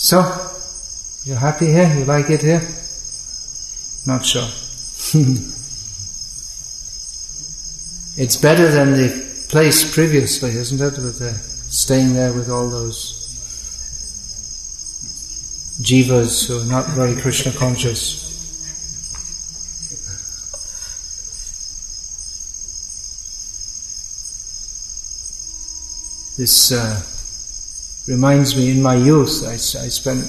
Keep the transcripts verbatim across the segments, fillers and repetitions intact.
So, you're happy here? You like it here? Not sure. It's better than the place previously, isn't it? With the, staying there with all those jivas who are not very Krishna conscious. This uh, reminds me, in my youth, I, I spent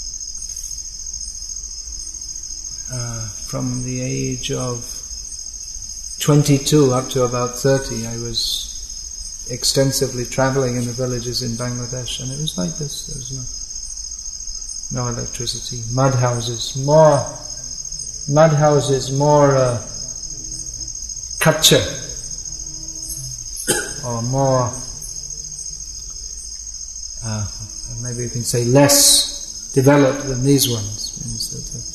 uh, from the age of twenty-two up to about thirty, I was extensively traveling in the villages in Bangladesh, and it was like this. There was no, no electricity. Mud houses, more mud houses, more uh, kacha, or more, uh, maybe you can say less developed than these ones. Means that, uh,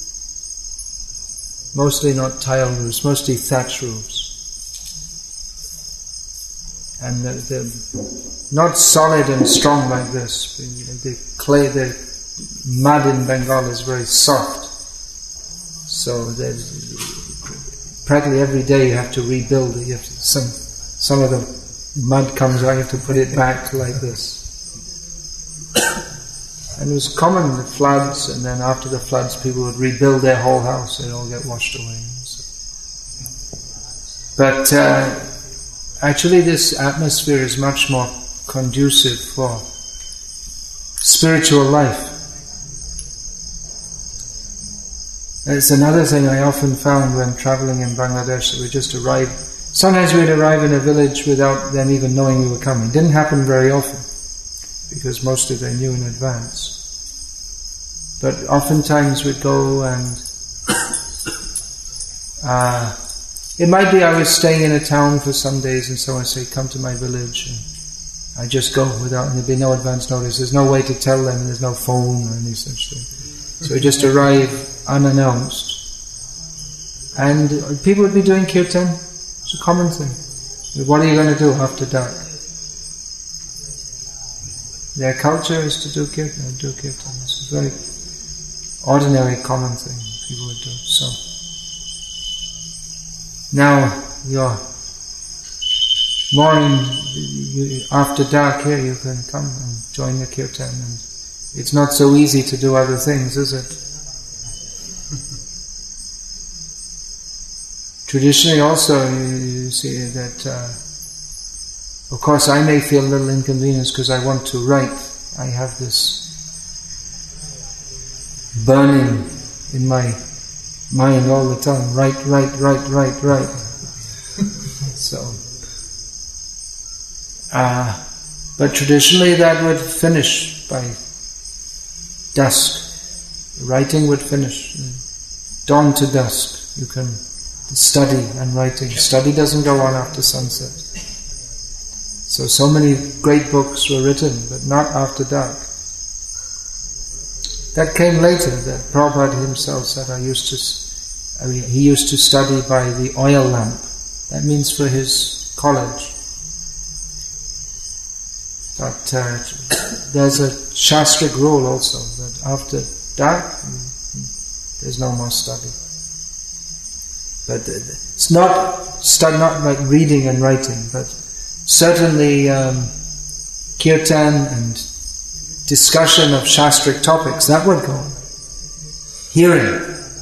mostly not tile roofs, mostly thatch roofs. And they're, they're not solid and strong like this. The clay, the mud in Bengal is very soft. So practically every day you have to rebuild it. You have to, some, some of the mud comes out, you have to put it back like this. And it was common, the floods, and then after the floods people would rebuild their whole house, they'd all get washed away. But uh, actually this atmosphere is much more conducive for spiritual life. And it's another thing I often found when travelling in Bangladesh, that we just arrived, sometimes we'd arrive in a village without them even knowing we were coming. It didn't happen very often, because mostly they knew in advance. But oftentimes we'd go and uh, it might be I was staying in a town for some days and someone would say, come to my village, and I just go without, and there'd be no advance notice. There's no way to tell them, there's no phone or any such thing. So we just arrive unannounced. And people would be doing kirtan. It's a common thing. What are you going to do after dark? Their culture is to do kirtan, do kirtan. It's a very ordinary, common thing people would do. So now you're more in, you, after dark here you can come and join the kirtan, and it's not so easy to do other things, is it? Traditionally also you see that uh, of course I may feel a little inconvenience because I want to write. I have this burning in my mind all the time, write, write, write, write, write. So, uh, but traditionally that would finish by dusk. Writing would finish. Dawn to dusk. You can study and writing. Study doesn't go on after sunset. So, so many great books were written, but not after dark. That came later, that Prabhupada himself said, I used to, I mean, he used to study by the oil lamp. That means for his college. But uh, there's a Shastric rule also, that after dark, there's no more study. But it's not, stu- not like reading and writing, but certainly um, kirtan and discussion of Shastric topics, that would go on. Hearing.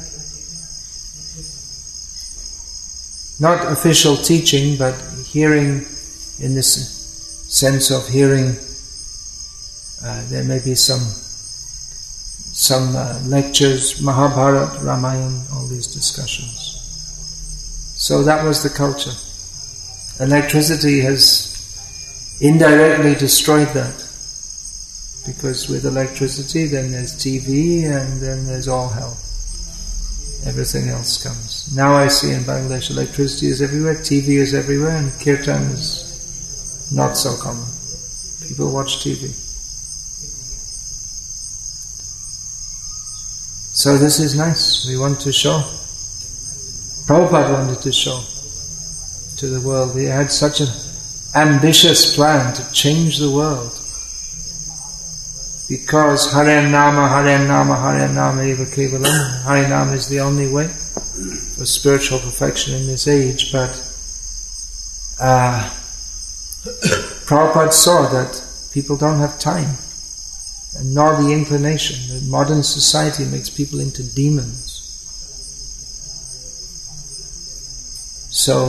Not official teaching, but hearing in this sense of hearing. Uh, there may be some some uh, lectures, Mahabharata, Ramayana, all these discussions. So that was the culture. Electricity has indirectly destroyed that. Because with electricity, then there's T V, and then there's all hell. Everything else comes. Now I see in Bangladesh, electricity is everywhere, T V is everywhere, and kirtan is not so common. People watch T V. So this is nice. We want to show. Prabhupada wanted to show to the world. He had such an ambitious plan to change the world. because Hare Nama, Hare Nama, Hare Nama eva kevalam, Hare Nama is the only way for spiritual perfection in this age, but uh, Prabhupada saw that people don't have time, and nor the inclination. The modern society makes people into demons. So,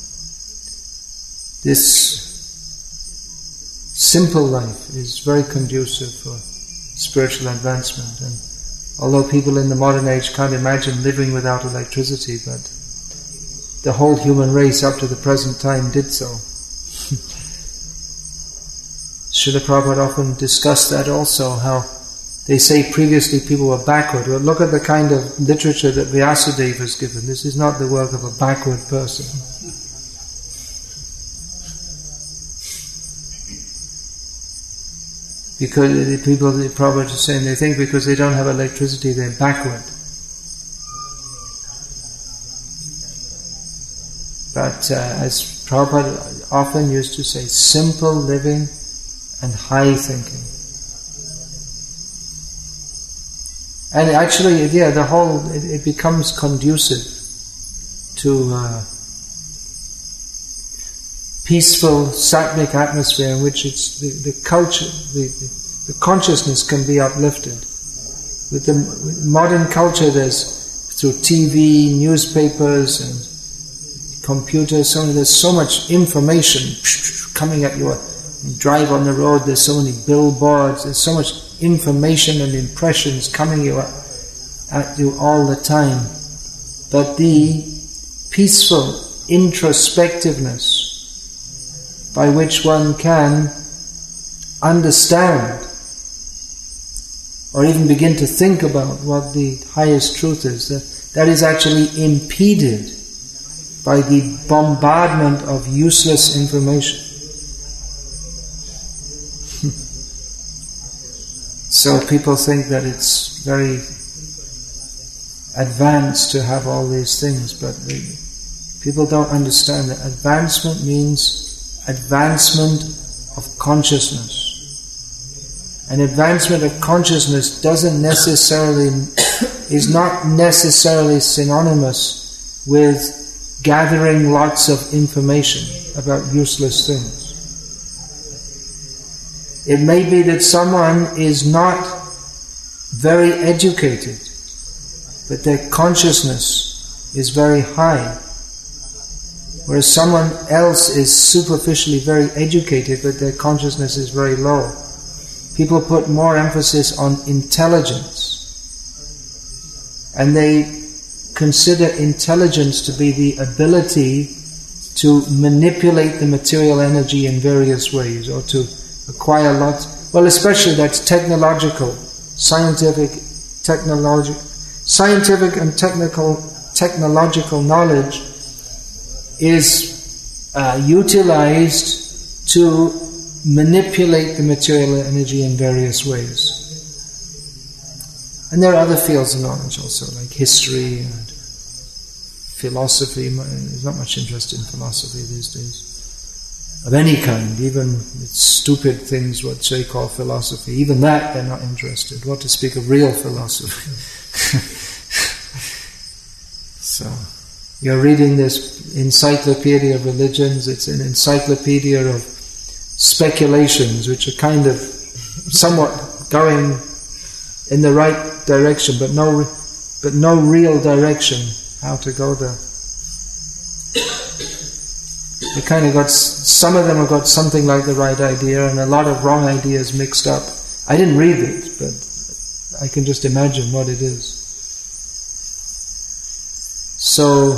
this simple life is very conducive for spiritual advancement. And although people in the modern age can't imagine living without electricity, but the whole human race up to the present time did so. Srila Prabhupada often discussed that also, how they say previously people were backward. Well, look at the kind of literature that Vyasadeva has given. This is not the work of a backward person. Because the people, the Prabhupada is saying, they think because they don't have electricity they're backward. But uh, as Prabhupada often used to say, simple living and high thinking. And actually, yeah, the whole, it, it becomes conducive to uh, peaceful, sattvic atmosphere in which it's the, the culture, the, the consciousness can be uplifted. With the with modern culture, there's through T V, newspapers, and computers, so there's so much information coming at you. You drive on the road, there's so many billboards, there's so much information and impressions coming you at you all the time. But the peaceful introspectiveness by which one can understand or even begin to think about what the highest truth is, that, that is actually impeded by the bombardment of useless information. So people think that it's very advanced to have all these things, but the, people don't understand that advancement means advancement of consciousness. And advancement of consciousness doesn't necessarily, is not necessarily synonymous with gathering lots of information about useless things. It may be that someone is not very educated, but their consciousness is very high. Whereas someone else is superficially very educated, but their consciousness is very low. People put more emphasis on intelligence, and they consider intelligence to be the ability to manipulate the material energy in various ways, or to acquire lots. Well, especially that's technological, scientific, technologic, scientific and technical, technological knowledge is uh, utilized to manipulate the material energy in various ways. And there are other fields of knowledge also, like history and philosophy. There's not much interest in philosophy these days. Of any kind, even stupid things what they call philosophy, even that they're not interested. What to speak of real philosophy? So, you're reading this encyclopedia of religions, it's an encyclopedia of speculations which are kind of somewhat going in the right direction, but no, but no real direction how to go there. They kind of got, some of them have got something like the right idea and a lot of wrong ideas mixed up. I didn't read it, but I can just imagine what it is. So,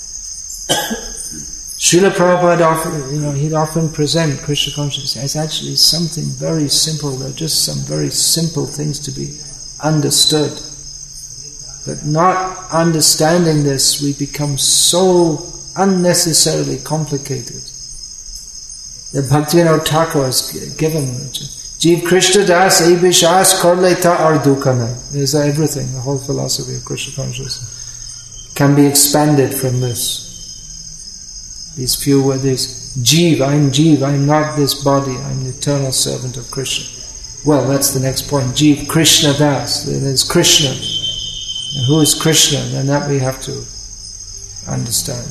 Srila Prabhupada often, you know, he'd often present Krishna consciousness as actually something very simple. There are just some very simple things to be understood. But not understanding this, we become so unnecessarily complicated. The Bhaktivinoda Thakur has given Jeev Krishna Das E Vishas Korleta Ardukana. There's everything, the whole philosophy of Krishna consciousness can be expanded from this. These few words, Jeev, I'm Jeev, I'm not this body, I'm the eternal servant of Krishna. well, that's the next point. Jeev Krishna Das. There's Krishna. And who is Krishna? And that we have to understand.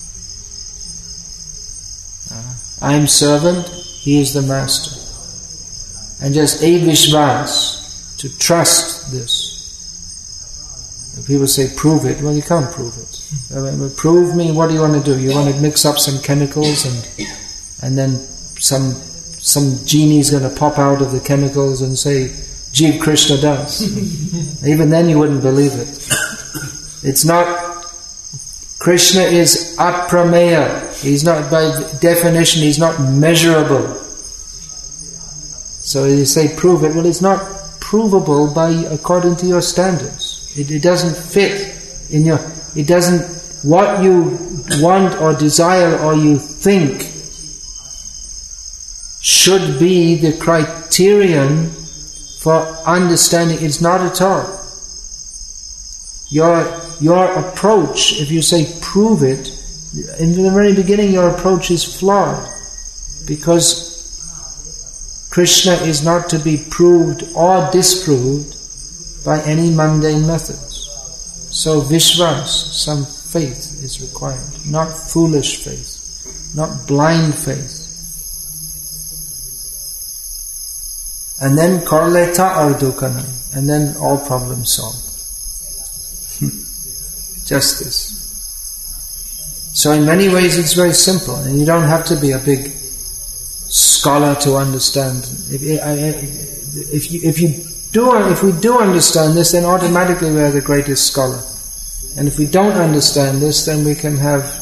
Uh, I am servant, he is the master. And just a Vishvas, to trust this. If people say, prove it, well, you can't prove it. I mean, prove me, what do you want to do? You want to mix up some chemicals and and then some some genie's going to pop out of the chemicals and say, Jeev Krishna Das. Even then you wouldn't believe it. It's not, Krishna is aprameya. He's not, by definition, he's not measurable. So you say prove it, well, it's not provable by according to your standards. It, it doesn't fit in your, it doesn't, what you want or desire or you think should be the criterion for understanding. It's not at all. Your, your approach, if you say prove it, in the very beginning your approach is flawed, because Krishna is not to be proved or disproved by any mundane methods. So Vishvas, some faith is required, not foolish faith, not blind faith. And then Korleta Ardukanai, and then all problems solved. Just this. So in many ways it's very simple, and you don't have to be a big scholar to understand. If, if you if you do if we do understand this, then automatically we are the greatest scholar. And if we don't understand this, then we can have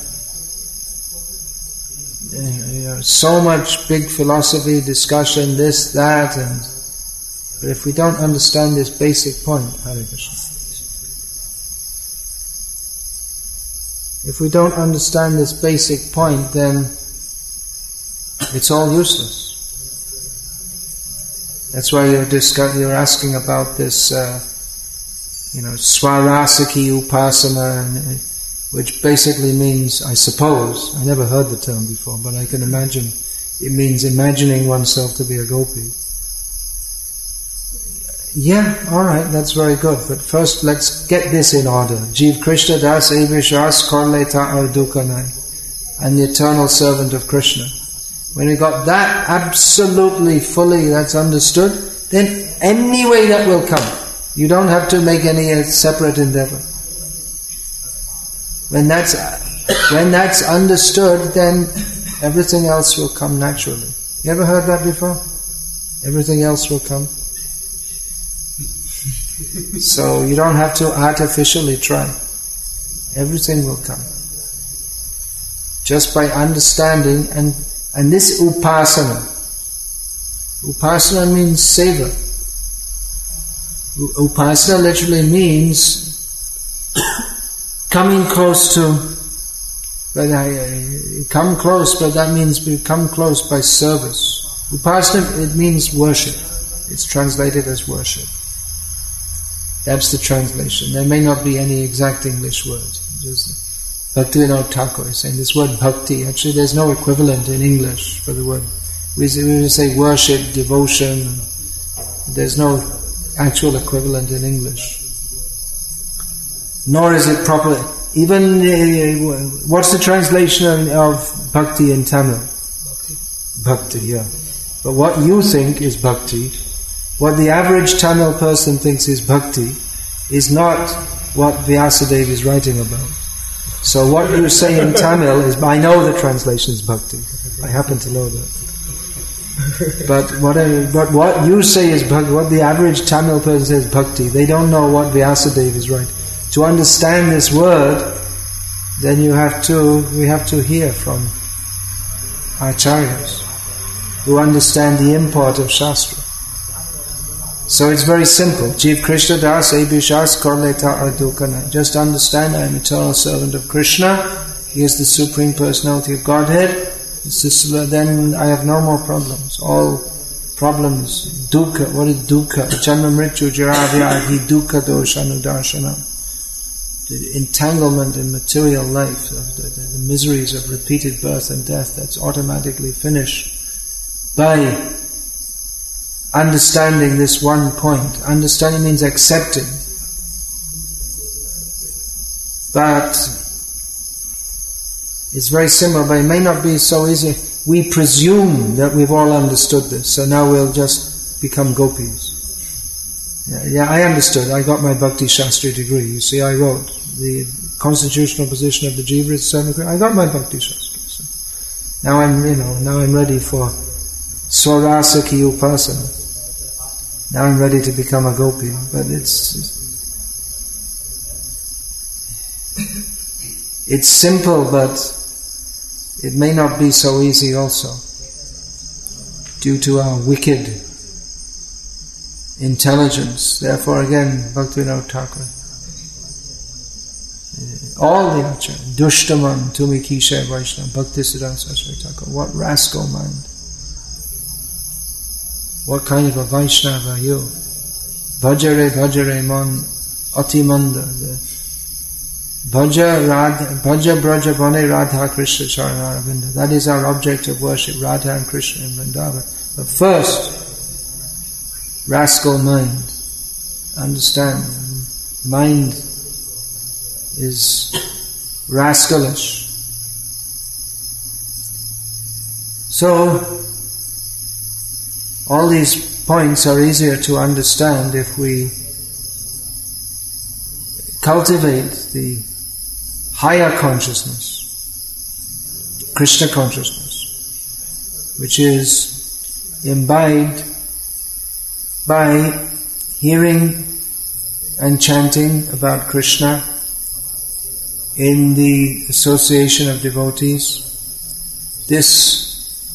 you know, so much big philosophy discussion, this, that, and but if we don't understand this basic point, Hare Krishna. If we don't understand this basic point, then it's all useless. That's why you're discuss- you're asking about this, uh, you know, Swarasaki Upasana, which basically means, I suppose, I never heard the term before, but I can imagine, it means imagining oneself to be a gopi. Yeah, alright, that's very good, but first let's get this in order. Jeev Krishna Das Evishas Korleta Ardukanai, and the eternal servant of Krishna. When we got that absolutely fully, that's understood, then any way that will come. You don't have to make any uh, separate endeavor. When that's when that's understood, then everything else will come naturally. You ever heard that before? Everything else will come. So you don't have to artificially try. Everything will come. Just by understanding, and and this upasana. Upasana means seva. Upasana literally means coming close to, but I, I come close, but that means become close by service. Upasana, it means worship. It's translated as worship. That's the translation. There may not be any exact English word. Bhaktivinoda Thakur is saying this word bhakti, actually there's no equivalent in English for the word. We say worship, devotion. There's no actual equivalent in English. Nor is it properly. Even, uh, what's the translation of bhakti in Tamil? Bhakti. Bhakti, yeah. But what you think is bhakti, what the average Tamil person thinks is bhakti, is not what Vyasadeva is writing about. So what you say in Tamil is, I know the translation is bhakti. I happen to know that. But what, I, but what you say is bhakti, what the average Tamil person says bhakti, they don't know what Vyasadeva is writing. To understand this word, then you have to, we have to hear from acharyas who understand the import of Shastra. So it's very simple. Jeev Krishna Das Ebishas Korleta Ardukana. Just understand I am eternal servant of Krishna. He is the Supreme Personality of Godhead. Then I have no more problems. All problems, dukkha, what is dukkha? Janma mrityu jaravyadhi dukkha doshanudarshana. The entanglement in material life, the, the, the miseries of repeated birth and death, that's automatically finished by understanding this one point. Understanding means accepting. But it's very similar, but it may not be so easy. We presume that we've all understood this, so now we'll just become gopis. Yeah, yeah, I understood. I got my Bhakti Shastri degree. You see, I wrote the constitutional position of the Jiva is seven. I got my Bhakti Shastri. So now I'm, you know, now I'm ready for Swarasa ki upasana. Now I'm ready to become a gopi. But it's it's simple, but it may not be so easy also, due to our wicked intelligence. Therefore again, Bhaktivinoda Thakur, all the Acharya, Dushtaman, Tumi Kishe Vaishnava, Bhaktisiddhanta Saraswati Thakur, what rascal mind. What kind of a Vaishnava are you? Bhajare Bhajare Man Atimanda. Bhaja Radha, Bhaja Braja Bane Radha Krishna Charanaravindha. That is our object of worship, Radha and Krishna in Vrindavan. But first, rascal mind. Understand, mind is rascalish. So, all these points are easier to understand if we cultivate the higher consciousness, Krishna consciousness, which is imbibed by hearing and chanting about Krishna in the association of devotees. This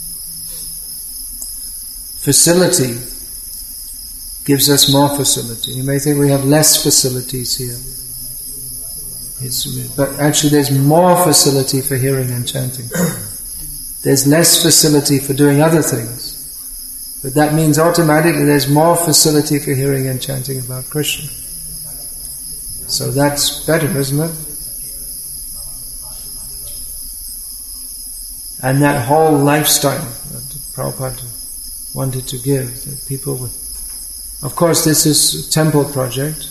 facility gives us more facility. You may think we have less facilities here. It's, but actually there's more facility for hearing and chanting. There's less facility for doing other things. But that means automatically there's more facility for hearing and chanting about Krishna. So that's better, isn't it? And that whole lifestyle that Prabhupada wanted to give, that people would... Of course this is a temple project,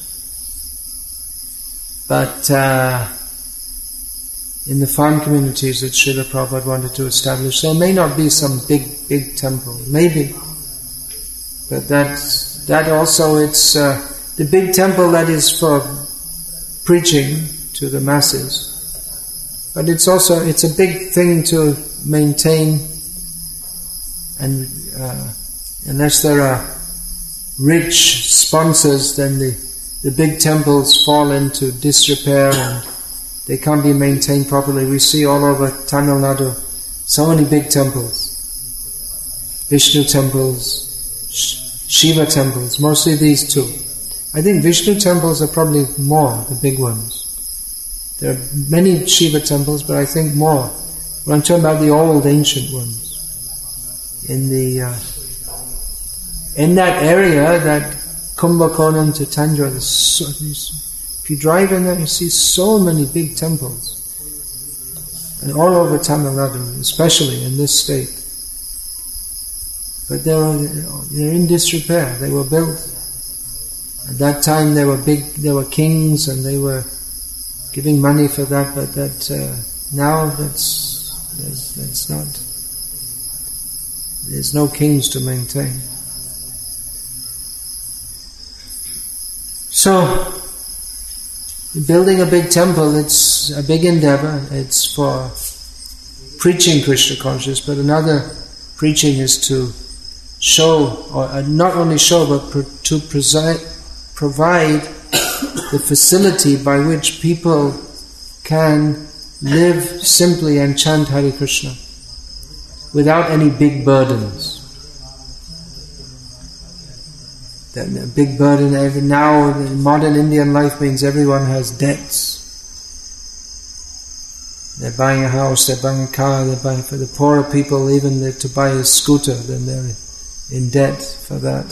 but uh, in the farm communities that Srila Prabhupada wanted to establish, there may not be some big, big temple, maybe, but that, that also it's uh, the big temple that is for preaching to the masses, but it's also, it's a big thing to maintain, and uh, unless there are rich sponsors, then the, the big temples fall into disrepair and they can't be maintained properly. We see all over Tamil Nadu so many big temples, Vishnu temples, Shiva temples, mostly these two. I think Vishnu temples are probably more, the big ones. There are many Shiva temples, but I think more. But I'm talking about the old ancient ones. In the uh, in that area, that Kumbhakonam to Tanjore, there's so, if you drive in there, you see so many big temples, and all over Tamil Nadu, especially in this state. But they're they're in disrepair. They were built at that time. They were big. They were kings, and they were giving money for that. But that uh, now that's that's, that's not. There's no kings to maintain. So, building a big temple, it's a big endeavor. It's for preaching Krishna consciousness, but another preaching is to show, or not only show, but to provide the facility by which people can live simply and chant Hare Krishna without any big burdens. A big burden every now in modern Indian life means everyone has debts. They're buying a house, they're buying a car, they're buying, for the poorer people, even the, to buy a scooter, then they're in debt for that.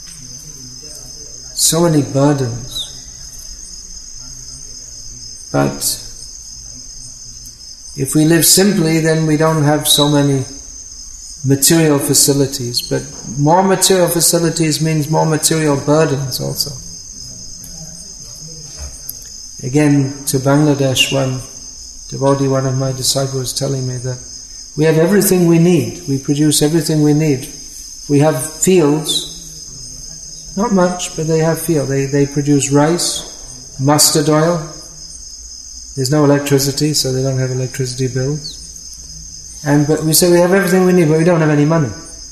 So many burdens. But if we live simply, then we don't have so many material facilities, but more material facilities means more material burdens also. Again, to Bangladesh, one devotee, one of my disciples was telling me that we have everything we need. We produce everything we need. We have fields, not much, but they have field. They, they produce rice, mustard oil. There's no electricity, so they don't have electricity bills. And but we say we have everything we need, but we don't have any money.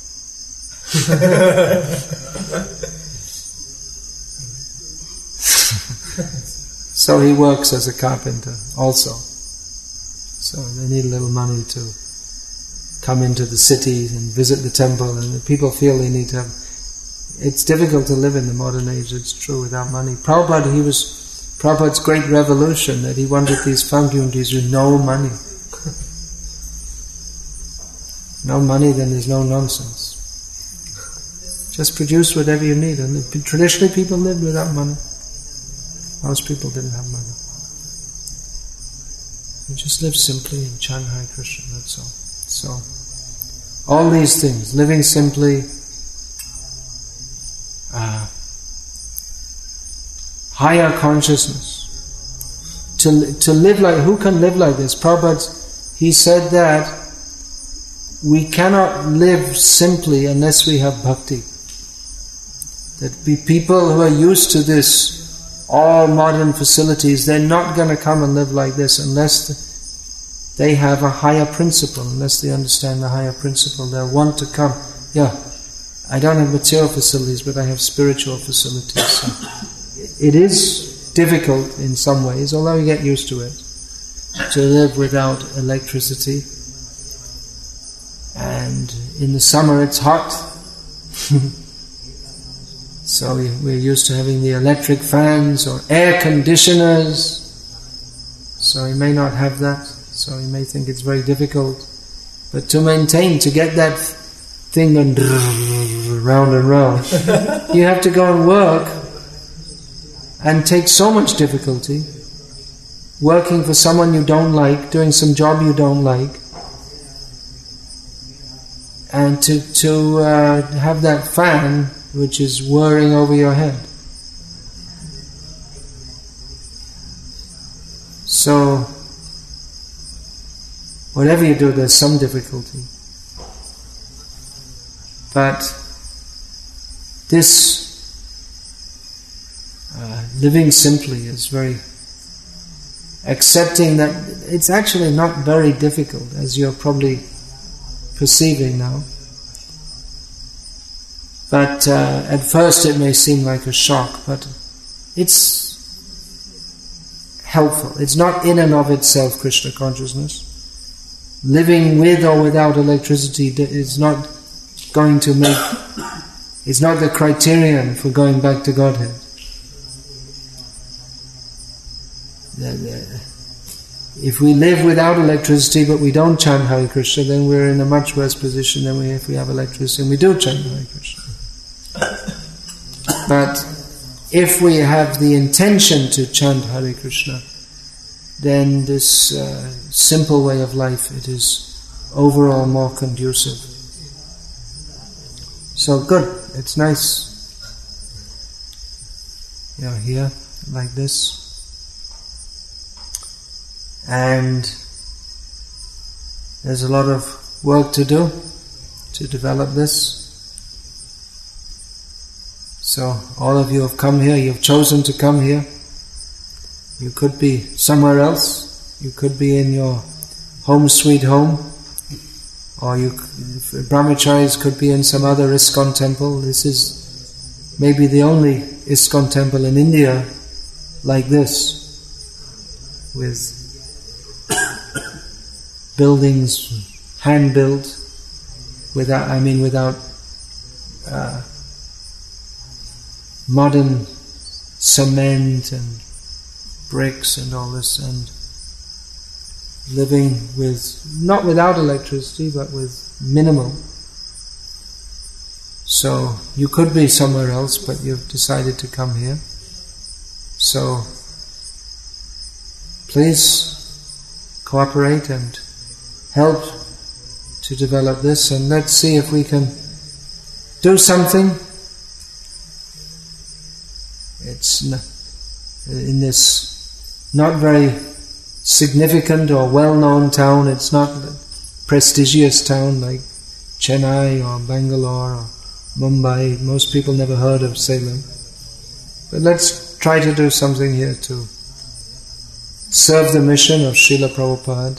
So he works as a carpenter also. So they need a little money to come into the city and visit the temple, and the people feel they need to have... It's difficult to live in the modern age, it's true, without money. Prabhupada, he was... Prabhupada's great revolution, that he wanted these communities with no money. No money, then there's no nonsense. Just produce whatever you need. And traditionally people lived without money. Most people didn't have money. You just live simply and chant Hare Krishna, that's all. So, all these things, living simply, uh, higher consciousness. To, to live like, who can live like this? Prabhupada, he said that we cannot live simply unless we have bhakti. That be people who are used to this, all modern facilities, they're not going to come and live like this unless they have a higher principle, unless they understand the higher principle. They'll want to come. Yeah, I don't have material facilities, but I have spiritual facilities. So it is difficult in some ways, although you get used to it, to live without electricity. And in the summer it's hot. So we, we're used to having the electric fans or air conditioners. So he may not have that. So he may think it's very difficult. But to maintain, to get that thing going round and round, you have to go and work and take so much difficulty. Working for someone you don't like, doing some job you don't like. And to, to uh, have that fan which is whirring over your head. So, whatever you do, there's some difficulty. But this uh, living simply is very accepting that it's actually not very difficult, as you're probably perceiving now. But uh, at first it may seem like a shock, but it's helpful. It's not in and of itself Krishna consciousness. Living with or without electricity is not going to make, it's not the criterion for going back to Godhead. If we live without electricity but we don't chant Hare Krishna, then we're in a much worse position than we if we have electricity and we do chant Hare Krishna. But if we have the intention to chant Hare Krishna, then this uh, simple way of life, it is overall more conducive. So good, it's nice. You know, here, like this. And there's a lot of work to do to develop this. So all of you have come here, you've chosen to come here. You could be somewhere else. You could be in your home sweet home. Or you, brahmacharis could be in some other ISKCON temple. This is maybe the only ISKCON temple in India like this, with buildings hand-built, without, I mean without uh, modern cement and bricks and all this, and living with, not without electricity, but with minimal. So you could be somewhere else, but you've decided to come here. So please cooperate and help to develop this, and let's see if we can do something. It's in this not very significant or well-known town. It's not a prestigious town like Chennai or Bangalore or Mumbai. Most people never heard of Salem. But let's try to do something here to serve the mission of Srila Prabhupada.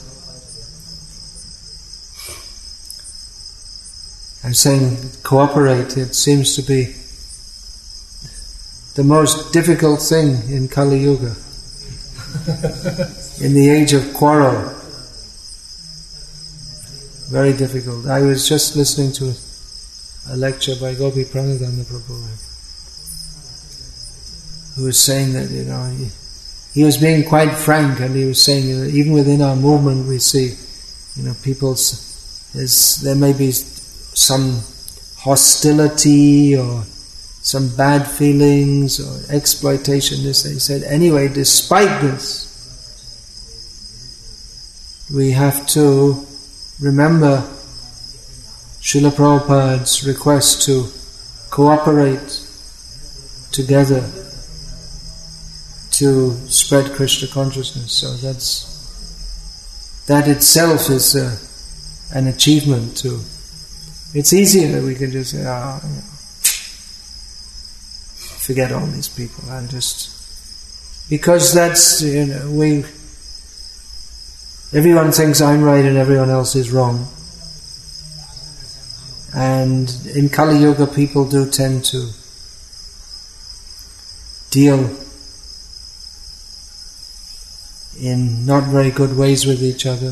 I'm saying cooperate. It seems to be the most difficult thing in Kali Yuga. In the age of quarrel. Very difficult. I was just listening to a lecture by Gopi Pranadhana Prabhu, who was saying that, you know, he, he was being quite frank, and he was saying, you know, even within our movement we see, you know, people's, there's, there may be some hostility or some bad feelings or exploitation. This, he said, anyway, despite this, we have to remember Srila Prabhupada's request to cooperate together to spread Krishna consciousness. So that's, that itself is a, an achievement too. It's easier, we can just say, oh, you know, forget all these people. I'm just, because that's, you know, we, everyone thinks I'm right and everyone else is wrong. And in Kali Yuga people do tend to deal in not very good ways with each other.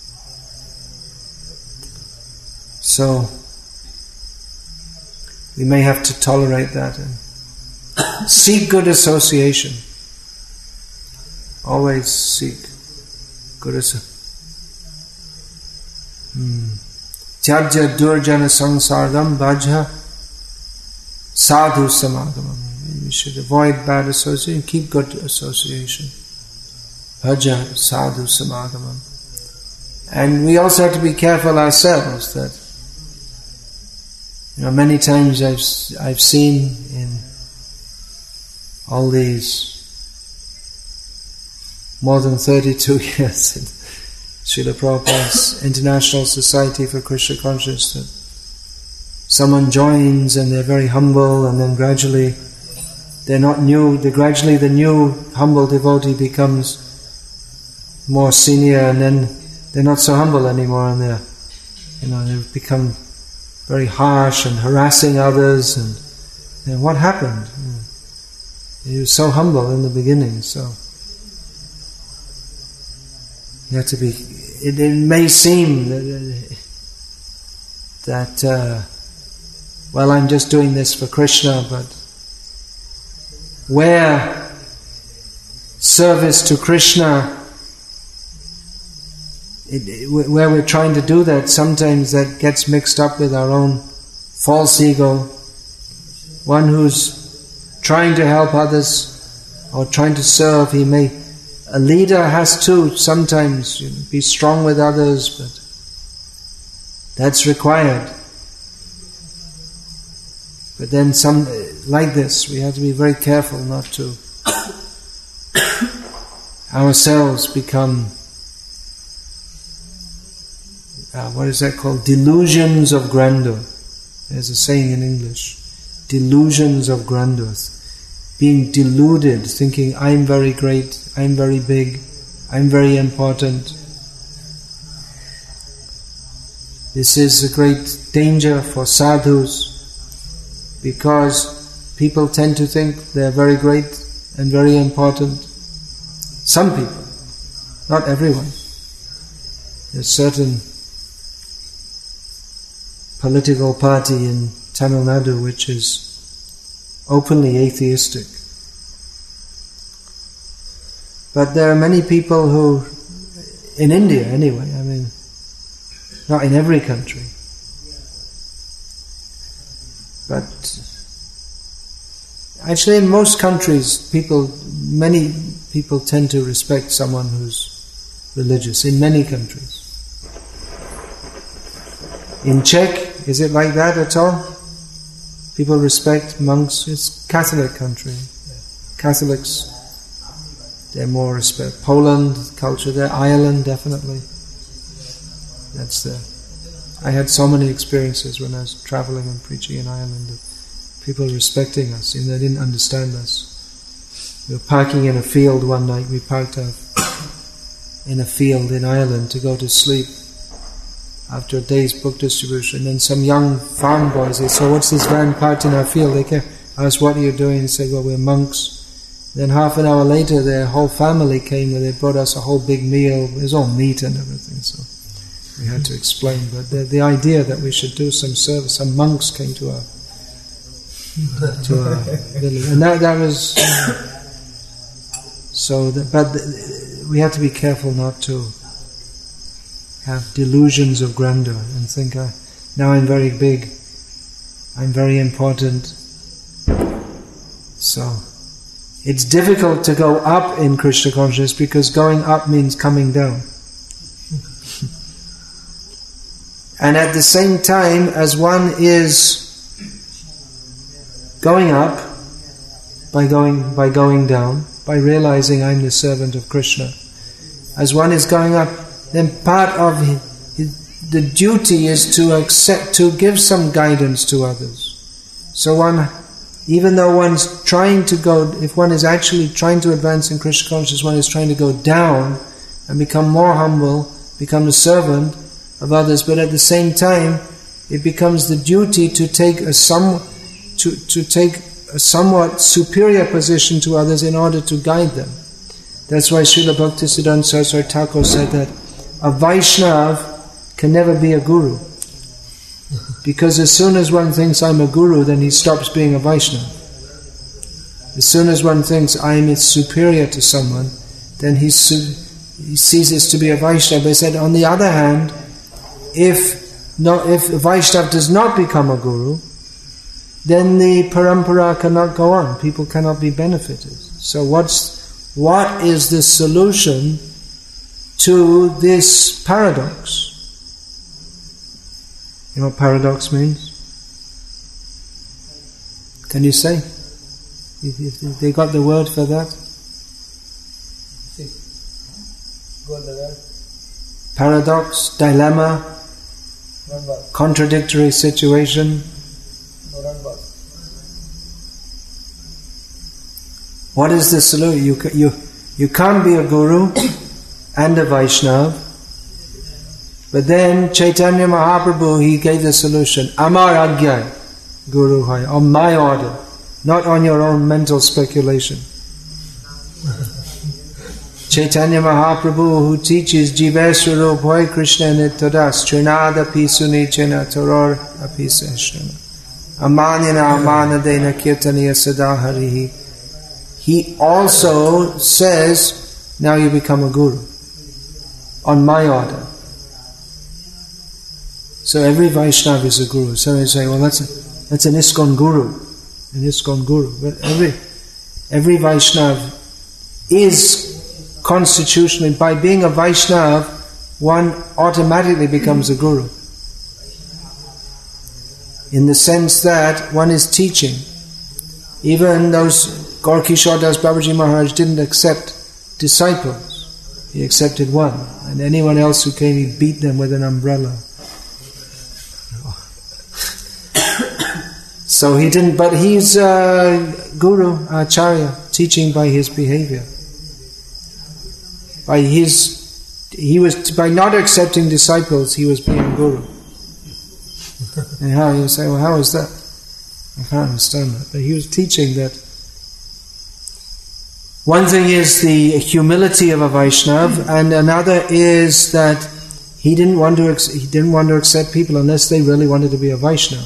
So we may have to tolerate that and seek good association. Always seek good association. Tyajya durjana sangsardam bhajha sadhu samagamam. We should avoid bad association, keep good association. Bhaja sadhu samagamam. And we also have to be careful ourselves that, you know, many times I've I've seen in all these more than thirty-two years in Srila Prabhupada's International Society for Krishna Consciousness, that someone joins and they're very humble, and then gradually they're not new, they gradually the new humble devotee becomes more senior, and then they're not so humble anymore, and they're, you know, they've become very harsh and harassing others, and, and what happened? He was so humble in the beginning, so you have to be, it, it may seem that, that uh, well, I'm just doing this for Krishna, but where service to Krishna, It, it, where we're trying to do that, sometimes that gets mixed up with our own false ego. One who's trying to help others or trying to serve, he may, a leader has to sometimes, you know, be strong with others, but that's required. But then some, like this, we have to be very careful not to ourselves become Uh, what is that called? Delusions of grandeur. There's a saying in English. Delusions of grandeur. Being deluded, thinking I'm very great, I'm very big, I'm very important. This is a great danger for sadhus, because people tend to think they're very great and very important. Some people, not everyone. There's certain political party in Tamil Nadu which is openly atheistic. But there are many people who, in India anyway, I mean, not in every country, but actually in most countries, people, many people tend to respect someone who's religious, in many countries. In Czech, is it like that at all? People respect monks. It's a Catholic country. Catholics, they're more respect. Poland, culture there. Ireland, definitely. That's the... I had so many experiences when I was traveling and preaching in Ireland of people respecting us, and they didn't understand us. We were parking in a field one night. We parked up in a field in Ireland to go to sleep after a day's book distribution. And then some young farm boys, they said, "What's this van parked in our field?" They came, asked, "What are you doing?" They said, "Well, we're monks." Then half an hour later, their whole family came and they brought us a whole big meal. It was all meat and everything, so we had to explain. But the, the idea that we should do some service, some monks came to our to our village, and that that was so. That, but the, we have to be careful not to have delusions of grandeur and think, uh, now I'm very big, I'm very important. So it's difficult to go up in Krishna consciousness because going up means coming down. And at the same time, as one is going up by going by going down, by realizing I'm the servant of Krishna, as one is going up, then part of his, his, the duty is to accept, to give some guidance to others. So one, even though one's trying to go, if one is actually trying to advance in Krishna consciousness, one is trying to go down and become more humble, become a servant of others, but at the same time, it becomes the duty to take a some, to, to take a somewhat superior position to others in order to guide them. That's why Srila Bhaktisiddhanta Saraswati Thakur said that a Vaishnav can never be a guru. Because as soon as one thinks I'm a guru, then he stops being a Vaishnava. As soon as one thinks I'm superior to someone, then he, su- he ceases to be a Vaishnava. He said, on the other hand, if no, if a Vaishnava does not become a guru, then the parampara cannot go on. People cannot be benefited. So what's what is the solution to this paradox? You know what paradox means? Can you say? If, if they got the word for that? Paradox, dilemma, contradictory situation. What is the solution? You, you, you can't be a guru and a Vaishnava. But then Chaitanya Mahaprabhu, he gave the solution. Amar Agya, Guru Hai, on my order, not on your own mental speculation. Chaitanya Mahaprabhu, who teaches Jiveswarup Hoy Krishna Nityadas, Trinada Pisuni Chena Toror Apiseshnana, Amanyana Amanadena Kirtaniya Sadaharihi. He also says, now you become a guru, on my order. So every Vaishnava is a guru. So they say, well, that's a, that's an ISKCON guru, an ISKCON guru. But every every Vaishnava is constitutionally, by being a Vaishnava, one automatically becomes a guru. In the sense that one is teaching. Even those Gaur Kishore Das Babaji Maharaj didn't accept disciples. He accepted one. And anyone else who came, he beat them with an umbrella. So he didn't, but he's a guru, acharya, teaching by his behavior. By his, he was, by not accepting disciples, he was being guru. And how, you say, well, how is that? I can't understand that. But he was teaching that one thing is the humility of a Vaishnava, and another is that he didn't want to, he didn't want to accept people unless they really wanted to be a Vaishnava.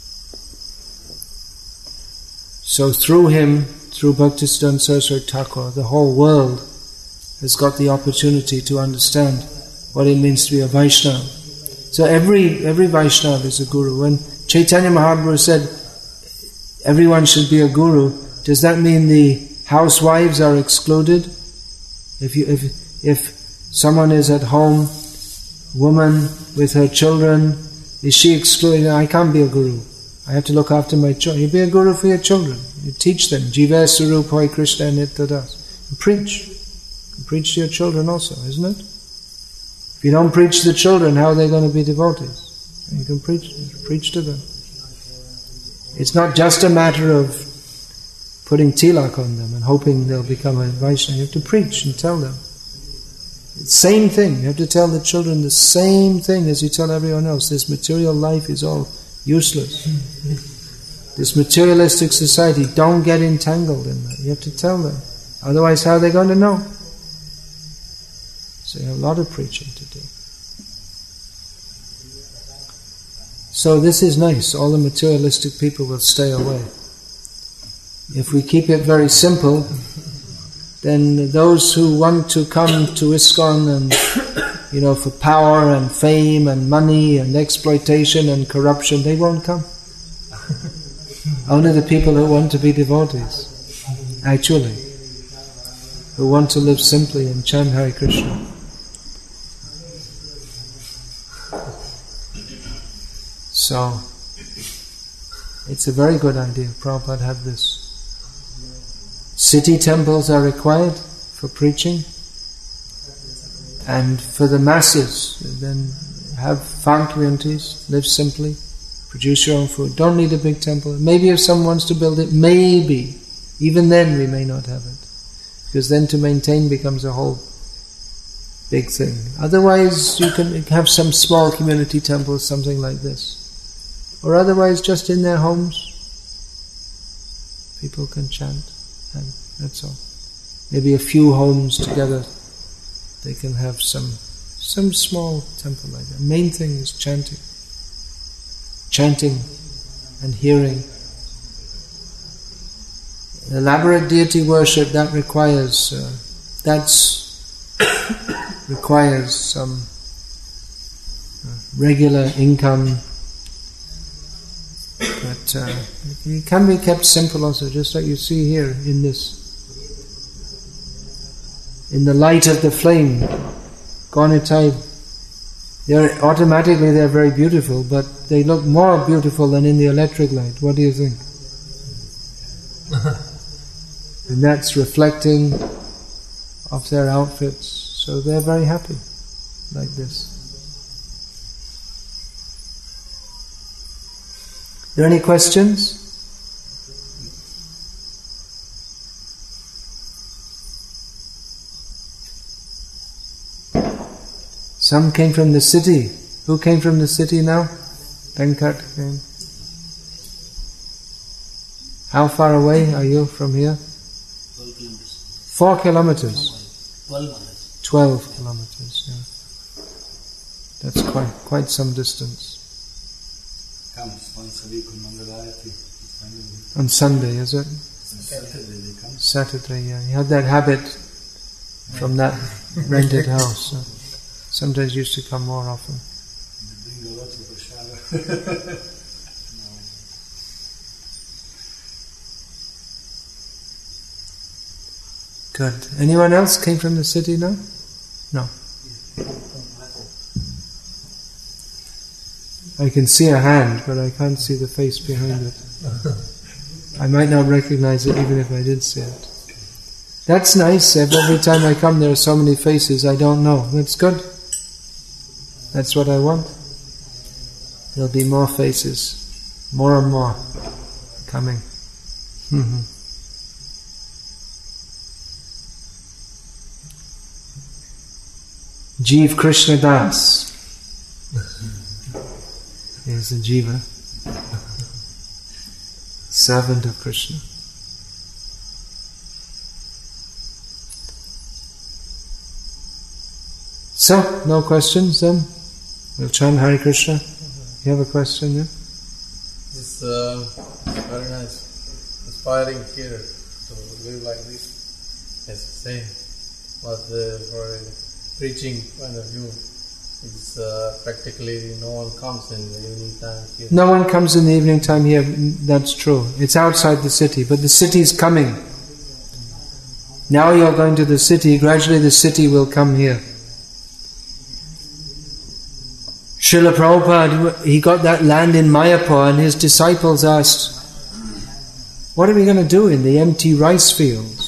So through him, through Bhaktisiddhanta Saraswati Thakur, the whole world has got the opportunity to understand what it means to be a Vaishnava. So every every Vaishnava is a guru. When Chaitanya Mahaprabhu said everyone should be a guru, does that mean the housewives are excluded? If you if if someone is at home, woman with her children, Is she excluding, I can't be a guru. I have to look after my children. You be a guru for your children. You teach them. Jiva Surupoi Krishna Nityadas. You preach. You preach to your children also, isn't it? If you don't preach to the children, how are they going to be devotees? You can preach, preach to them. It's not just a matter of putting tilak on them and hoping they'll become a Vaishnava. You have to preach and tell them. Same thing. You have to tell the children the same thing as you tell everyone else. This material life is all useless. This materialistic society, don't get entangled in that. You have to tell them. Otherwise, how are they going to know? So you have a lot of preaching to do. So this is nice. All the materialistic people will stay away. If we keep it very simple, then those who want to come to ISKCON and, you know, for power and fame and money and exploitation and corruption, they won't come. Only the people who want to be devotees, actually, who want to live simply and chant Hare Krishna. So, it's a very good idea. Prabhupada had this. City temples are required for preaching, and for the masses, then have Fankviantis, live simply, produce your own food. Don't need a big temple. Maybe if someone wants to build it, maybe. Even then we may not have it. Because then to maintain becomes a whole big thing. Otherwise you can have some small community temples, something like this. Or otherwise just in their homes, people can chant. And that's all. Maybe a few homes together, they can have some some small temple like that. Main thing is chanting. Chanting and hearing. Elaborate deity worship, that requires uh, that's requires some uh, regular income. But uh, it can be kept simple also, just like you see here in this. In the light of the flame, Gaunitai, they're automatically they're very beautiful, but they look more beautiful than in the electric light. What do you think? And that's reflecting of their outfits, so they're very happy like this. Are there any questions? Some came from the city. Who came from the city now? Venkat came. How far away are you from here? Twelve kilometers. Four kilometers. Twelve miles. Twelve kilometers. Yeah. That's quite quite some distance. Comes once a week on Mangalarati. On Sunday, is it? Saturday they come. Saturday, yeah. He had that habit from that rented house. So sometimes used to come more often. They bring a lot of prasada. Good. Anyone else came from the city now? No. I can see a hand, but I can't see the face behind it. I might not recognize it even if I did see it. That's nice. If every time I come there are so many faces I don't know. That's good. That's what I want. There'll be more faces. More and more coming. Jeev Krishna Das. Here's the Jiva, servant of Krishna. So, no questions then? We'll chant Hare Krishna. You have a question, yeah? It's uh, very nice, inspiring here to live like this, as you say. But uh, for a preaching point of view, it's uh, practically no one comes in the evening time here. No one comes in the evening time here, that's true. It's outside the city, but the city is coming. Now you're going to the city, gradually the city will come here. Srila Prabhupada, he got that land in Mayapur, and his disciples asked, what are we going to do in the empty rice fields?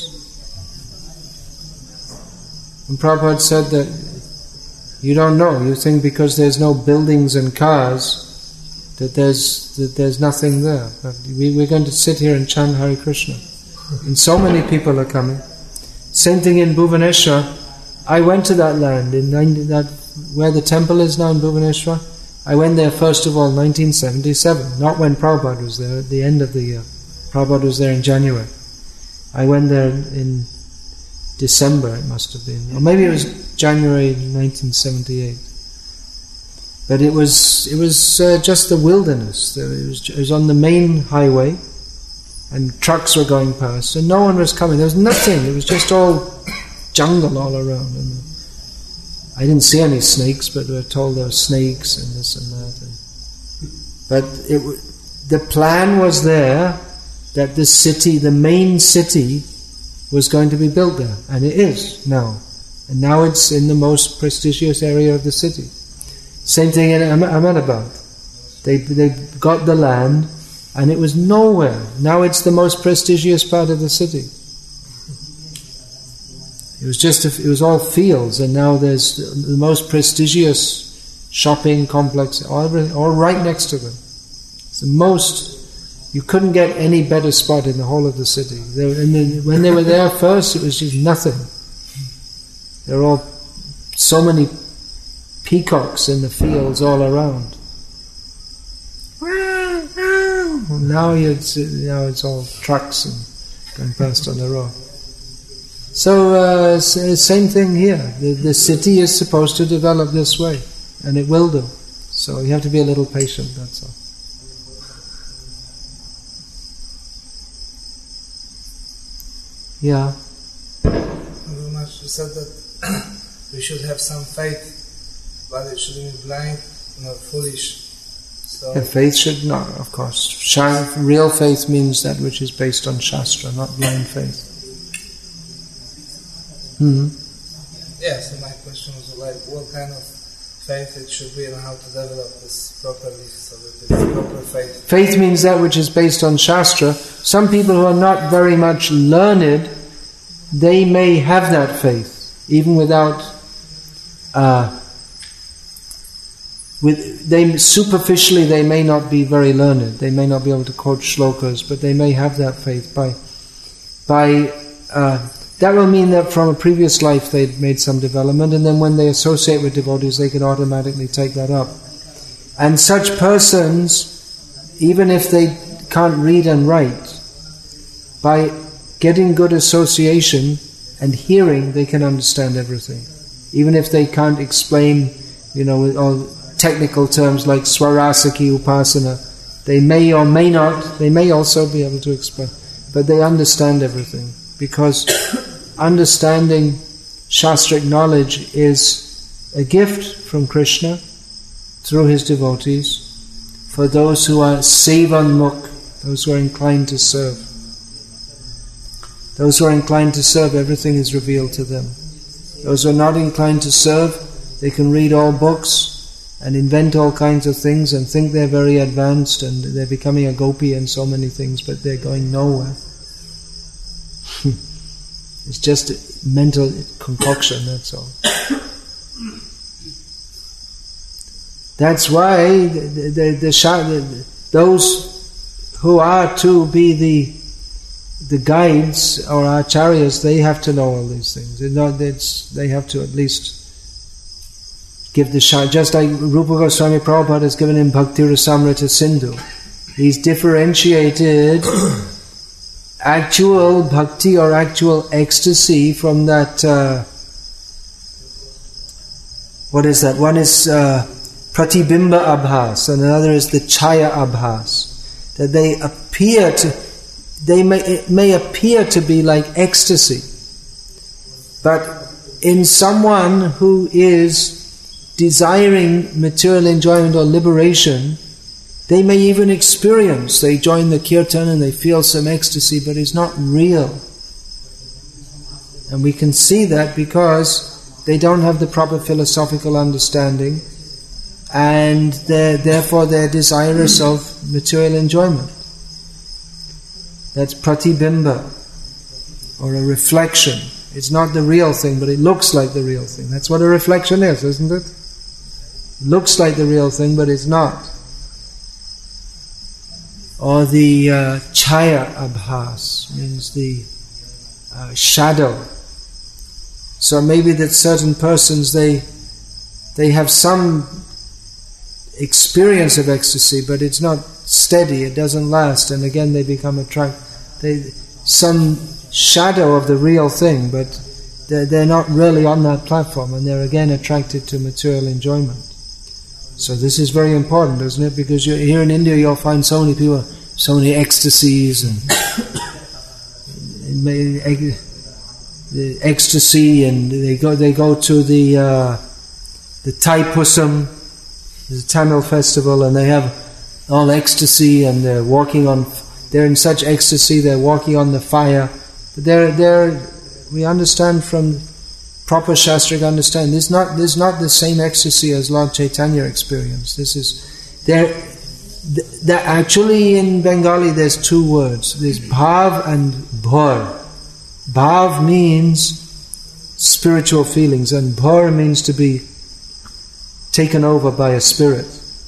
And Prabhupada said that you don't know. You think because there's no buildings and cars that there's that there's nothing there. But we, we're going to sit here and chant Hare Krishna. And so many people are coming. Same thing in Bhubaneswar. I went to that land in ninety, that where the temple is now in Bhubaneswar. I went there first of all nineteen seventy-seven, not when Prabhupada was there, at the end of the year. Prabhupada was there in January. I went there in December, it must have been, or maybe it was January nineteen seventy-eight. But it was it was uh, just the wilderness. It was, it was on the main highway, and trucks were going past, and no one was coming. There was nothing. It was just all jungle all around. And I didn't see any snakes, but we were told there were snakes and this and that. And, but it, the plan was there that the city, the main city, was going to be built there, and it is now. And now it's in the most prestigious area of the city. Same thing in Ahmedabad. They they got the land, and it was nowhere. Now it's the most prestigious part of the city. It was just a, it was all fields, and now there's the most prestigious shopping complex, all, all right next to them. It's the most. You couldn't get any better spot in the whole of the city. They were, and then, when they were there first, it was just nothing. There were all so many peacocks in the fields all around. Now it's now it's all trucks and going past on the road. So uh, same thing here. The, the city is supposed to develop this way, and it will do. So you have to be a little patient. That's all. Yeah. Very much. You said that we should have some faith, but it shouldn't be blind, not foolish. So yeah, faith should not, of course. Shah, real faith means that which is based on Shastra, not blind faith. Mm-hmm. Yeah, so my question was like, what kind of faith it should be and how to develop this properly so that it's proper faith. Faith means that which is based on Shastra. Some people who are not very much learned, they may have that faith, even without, uh, with they superficially they may not be very learned, they may not be able to quote shlokas, but they may have that faith by, by, uh, that will mean that from a previous life they'd made some development, and then when they associate with devotees, they can automatically take that up. And such persons, even if they can't read and write, by getting good association and hearing, they can understand everything. Even if they can't explain, you know, with all technical terms like Swarasaki Upasana, they may or may not, they may also be able to explain, but they understand everything. Because understanding Shastric knowledge is a gift from Krishna through his devotees for those who are sevanmukh, those who are inclined to serve. Those who are inclined to serve, everything is revealed to them. Those who are not inclined to serve, they can read all books and invent all kinds of things and think they're very advanced and they're becoming a gopi and so many things, but they're going nowhere. It's just a mental concoction, that's all. That's why the, the, the, the, those who are to be the the guides or acharyas, they have to know all these things. Not, it's, they have to at least give the shah. Just like Rupa Goswami Prabhupada has given him Bhakti Rasamrita Sindhu. He's differentiated actual bhakti or actual ecstasy from that, uh, what is that? One is uh, pratibimba abhas and another is the chaya abhas. That they appear to, they may, it may appear to be like ecstasy, but in someone who is desiring material enjoyment or liberation, they may even experience, they join the kirtan and they feel some ecstasy, but it's not real. And we can see that because they don't have the proper philosophical understanding and they're, therefore they're desirous of material enjoyment. That's pratibimba, or a reflection. It's not the real thing, but it looks like the real thing. That's what a reflection is, isn't it? It looks like the real thing, but it's not. Or the uh, chaya abhas, means the uh, shadow. So maybe that certain persons, they they have some experience of ecstasy, but it's not steady, it doesn't last, and again they become attracted. They, some shadow of the real thing, but they're, they're not really on that platform, and they're again attracted to material enjoyment. So this is very important, isn't it? Because you're, here in India you'll find so many people, so many ecstasies, and, and the ecstasy, and they go they go to the uh, the Thaipusam, the Tamil festival, and they have all ecstasy, and they're walking on. They're in such ecstasy, they're walking on the fire. But they're they're. We understand from proper shastric understanding. This is not this is not the same ecstasy as Lord Chaitanya experienced. This is there. That actually in Bengali there's two words. There's bhav and bhar. Bhav means spiritual feelings, and bhar means to be taken over by a spirit.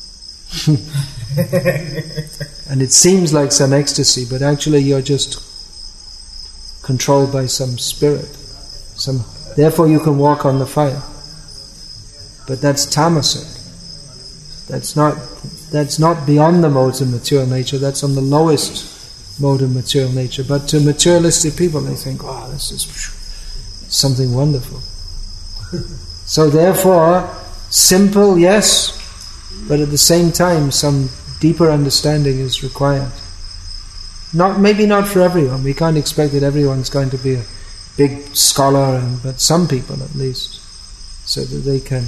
And it seems like some ecstasy, but actually you're just controlled by some spirit. Some, therefore you can walk on the fire. But that's tamasic. That's not that's not beyond the modes of material nature, that's on the lowest mode of material nature. But to materialistic people, they think, oh, this is something wonderful. So therefore, simple, yes, but at the same time, some deeper understanding is required. Not maybe not for everyone. We can't expect that everyone's going to be a big scholar, and, but some people at least, so that they can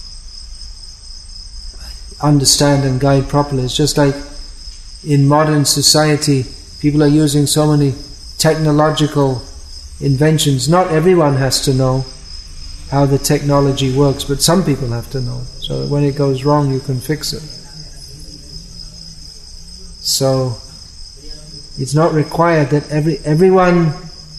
understand and guide properly. It's just like in modern society, people are using so many technological inventions. Not everyone has to know how the technology works, but some people have to know, so that when it goes wrong you can fix it. So it's not required that every everyone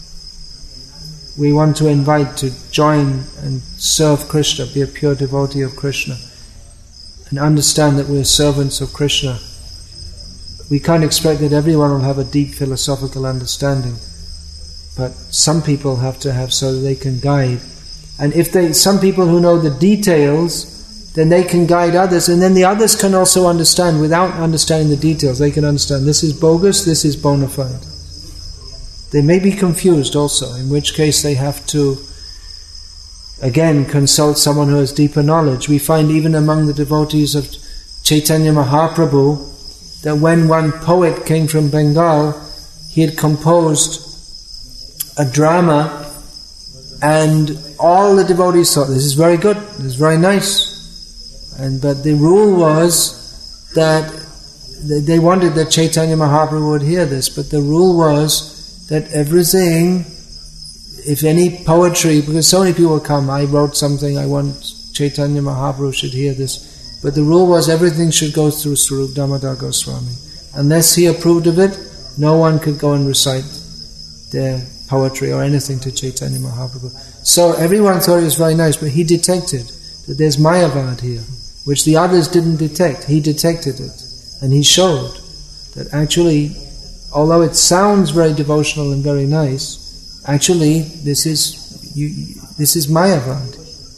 we want to invite to join and serve Krishna, be a pure devotee of Krishna, and understand that we're servants of Krishna. We can't expect that everyone will have a deep philosophical understanding, but some people have to have, so that they can guide. And if they, some people who know the details, then they can guide others, and then the others can also understand without understanding the details. They can understand this is bogus, this is bona fide. They may be confused also, in which case they have to again consult someone who has deeper knowledge. We find even among the devotees of Chaitanya Mahaprabhu that when one poet came from Bengal, he had composed a drama, and all the devotees thought, this is very good, this is very nice. And but the rule was that they wanted that Chaitanya Mahaprabhu would hear this, but the rule was that everything, if any poetry, because so many people come, I wrote something, I want Chaitanya Mahaprabhu should hear this, but the rule was everything should go through Swarup Damodar Goswami. Unless he approved of it, no one could go and recite their poetry or anything to Chaitanya Mahaprabhu. So everyone thought it was very nice, but he detected that there's Mayavad here, which the others didn't detect. He detected it, and he showed that actually, although it sounds very devotional and very nice, actually this is you, this is Mayavad.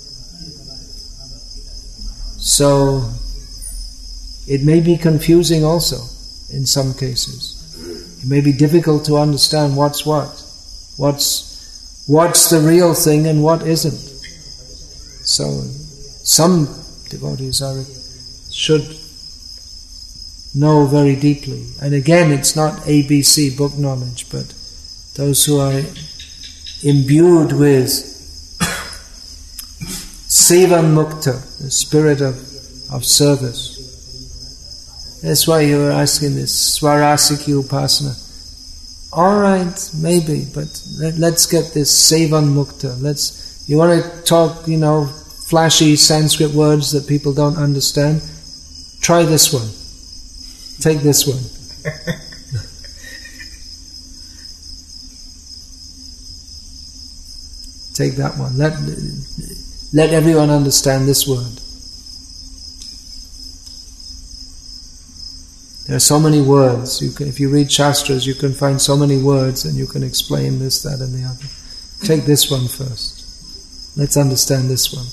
So it may be confusing also in some cases. It may be difficult to understand what's what, what's what's the real thing and what isn't. So some devotees are should know very deeply. And again, it's not A B C book knowledge, but those who are imbued with Sevan Mukta, the spirit of, of service. That's why you were asking this Swarasiki Upasana. Alright, maybe, but let, let's get this Sevan Mukta. Let's, you want to talk, you know, flashy Sanskrit words that people don't understand? try this one. Take this one. Take that one. Let, let everyone understand this word. There are so many words. You can, if you read Shastras, you can find so many words and you can explain this, that and the other. Take this one first. Let's understand this one.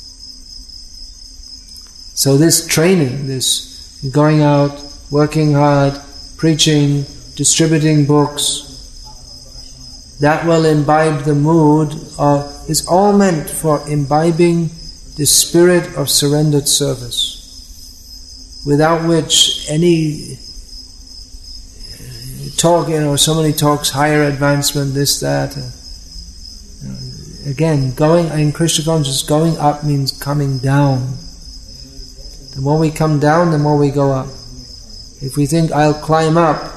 So this training, this going out, working hard, preaching, distributing books, that will imbibe the mood of, is all meant for imbibing the spirit of surrendered service, without which any talk, you know, so many talks, higher advancement, this, that. Uh, you know, again, going in Krishna consciousness, going up means coming down. The more we come down, the more we go up. If we think I'll climb up,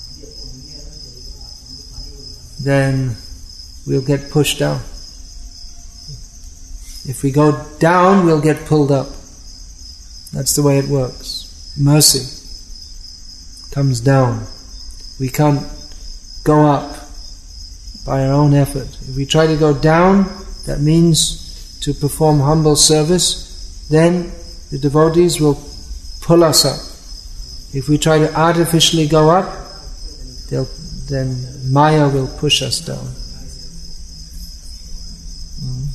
then we'll get pushed down. If we go down, we'll get pulled up. That's the way it works. Mercy comes down. We can't go up by our own effort. If we try to go down, that means to perform humble service, then the devotees will pull us up. If we try to artificially go up, they'll then Maya will push us down. Mm.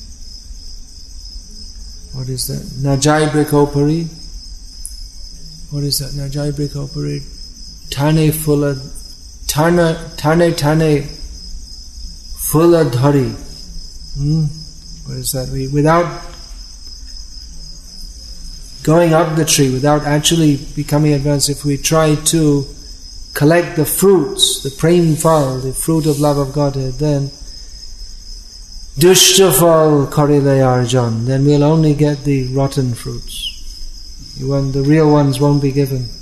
What is that? Najai Brikopari. What is that? Najai Brikopari. Tane Fulla. Tane Tane Tane Fulla Dhari. Mm. What is that? We, without going up the tree, without actually becoming advanced, if we try to collect the fruits, the prem phal, the fruit of love of Godhead, then dushta phal karile arjan, then we'll only get the rotten fruits. The real ones won't be given.